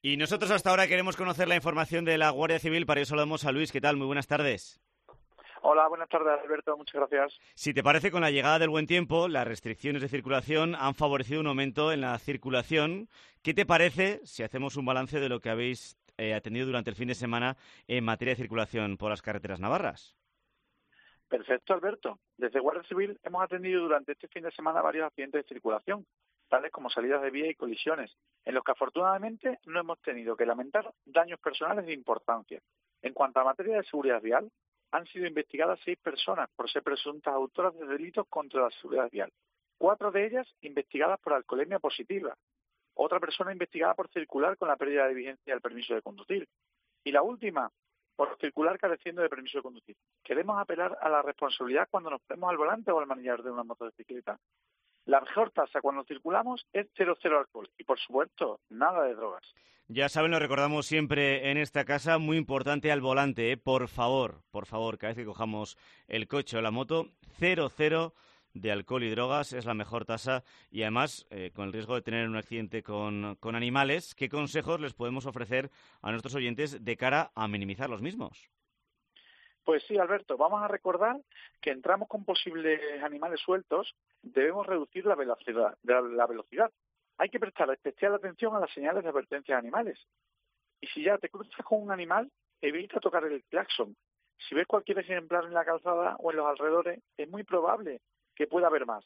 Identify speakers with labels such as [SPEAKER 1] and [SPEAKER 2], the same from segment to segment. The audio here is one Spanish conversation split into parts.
[SPEAKER 1] Y nosotros hasta ahora queremos conocer la información de la Guardia Civil. Para eso saludamos a Luis. ¿Qué tal? Muy buenas tardes.
[SPEAKER 2] Hola, buenas tardes, Alberto. Muchas gracias.
[SPEAKER 1] Si te parece, con la llegada del buen tiempo, las restricciones de circulación han favorecido un aumento en la circulación. ¿Qué te parece si hacemos un balance de lo que habéis atendido durante el fin de semana en materia de circulación por las carreteras navarras?
[SPEAKER 2] Perfecto, Alberto. Desde Guardia Civil hemos atendido durante este fin de semana varios accidentes de circulación, tales como salidas de vía y colisiones, en los que afortunadamente no hemos tenido que lamentar daños personales de importancia. En cuanto a materia de seguridad vial, han sido investigadas 6 personas por ser presuntas autoras de delitos contra la seguridad vial. 4 de ellas investigadas por alcoholemia positiva. Otra persona investigada por circular con la pérdida de vigencia del permiso de conducir. Y la última, por circular careciendo de permiso de conducir. Queremos apelar a la responsabilidad cuando nos ponemos al volante o al manillar de una motocicleta. La mejor tasa cuando circulamos es 0,0 alcohol y, por supuesto, nada de drogas.
[SPEAKER 1] Ya saben, lo recordamos siempre en esta casa, muy importante al volante, ¿eh? Por favor, cada vez que cojamos el coche o la moto, 0,0 de alcohol y drogas es la mejor tasa y además, con el riesgo de tener un accidente con animales, ¿qué consejos les podemos ofrecer a nuestros oyentes de cara a minimizar los mismos?
[SPEAKER 2] Pues sí, Alberto, vamos a recordar que entramos con posibles animales sueltos, debemos reducir la velocidad. Hay que prestar especial atención a las señales de advertencia de animales. Y si ya te cruzas con un animal, evita tocar el claxon. Si ves cualquier ejemplar en la calzada o en los alrededores, es muy probable que pueda haber más.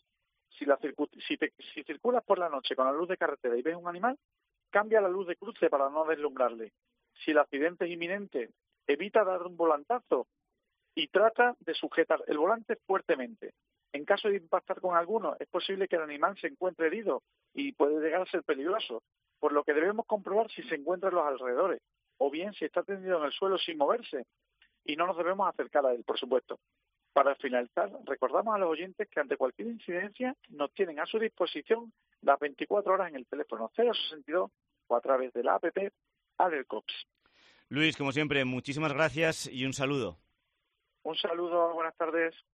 [SPEAKER 2] Si circulas por la noche con la luz de carretera y ves un animal, cambia la luz de cruce para no deslumbrarle. Si el accidente es inminente, evita dar un volantazo y trata de sujetar el volante fuertemente. En caso de impactar con alguno, es posible que el animal se encuentre herido y puede llegar a ser peligroso, por lo que debemos comprobar si se encuentra en los alrededores, o bien si está tendido en el suelo sin moverse, y no nos debemos acercar a él, por supuesto. Para finalizar, recordamos a los oyentes que ante cualquier incidencia nos tienen a su disposición las 24 horas en el teléfono 062 o a través de la app Alercops.
[SPEAKER 1] Luis, como siempre, muchísimas gracias y un saludo.
[SPEAKER 2] Un saludo, buenas tardes.